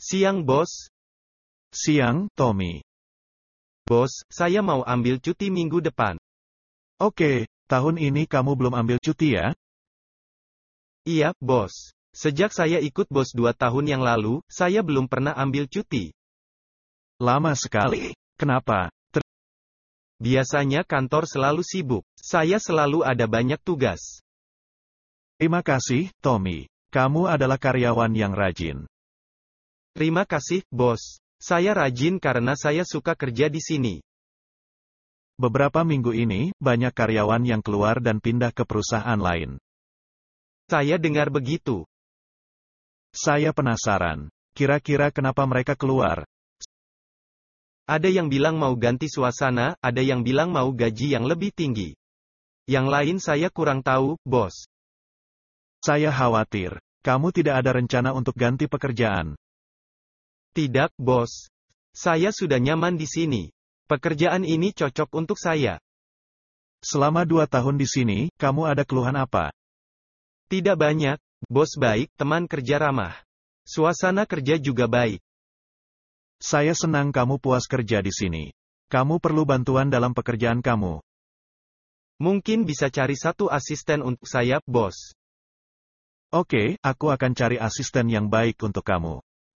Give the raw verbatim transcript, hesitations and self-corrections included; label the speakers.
Speaker 1: Siang, bos.
Speaker 2: Siang, Tommy.
Speaker 1: Bos, saya mau ambil cuti minggu depan.
Speaker 2: Oke, tahun ini kamu belum ambil cuti ya?
Speaker 1: Iya, bos. Sejak saya ikut bos dua tahun yang lalu, saya belum pernah ambil cuti.
Speaker 2: Lama sekali. Kenapa? Ter-
Speaker 1: Biasanya kantor selalu sibuk. Saya selalu ada banyak tugas.
Speaker 2: Terima kasih, Tommy. Kamu adalah karyawan yang rajin.
Speaker 1: Terima kasih, bos. Saya rajin karena saya suka kerja di sini.
Speaker 2: Beberapa minggu ini, banyak karyawan yang keluar dan pindah ke perusahaan lain.
Speaker 1: Saya dengar begitu.
Speaker 2: Saya penasaran. Kira-kira kenapa mereka keluar?
Speaker 1: Ada yang bilang mau ganti suasana, ada yang bilang mau gaji yang lebih tinggi. Yang lain saya kurang tahu, bos.
Speaker 2: Saya khawatir. Kamu tidak ada rencana untuk ganti pekerjaan.
Speaker 1: Tidak, bos. Saya sudah nyaman di sini. Pekerjaan ini cocok untuk saya.
Speaker 2: Selama dua tahun di sini, kamu ada keluhan apa?
Speaker 1: Tidak banyak. Bos baik, teman kerja ramah. Suasana kerja juga baik.
Speaker 2: Saya senang kamu puas kerja di sini. Kamu perlu bantuan dalam pekerjaan kamu.
Speaker 1: Mungkin bisa cari satu asisten untuk saya, bos.
Speaker 2: Oke, aku akan cari asisten yang baik untuk kamu.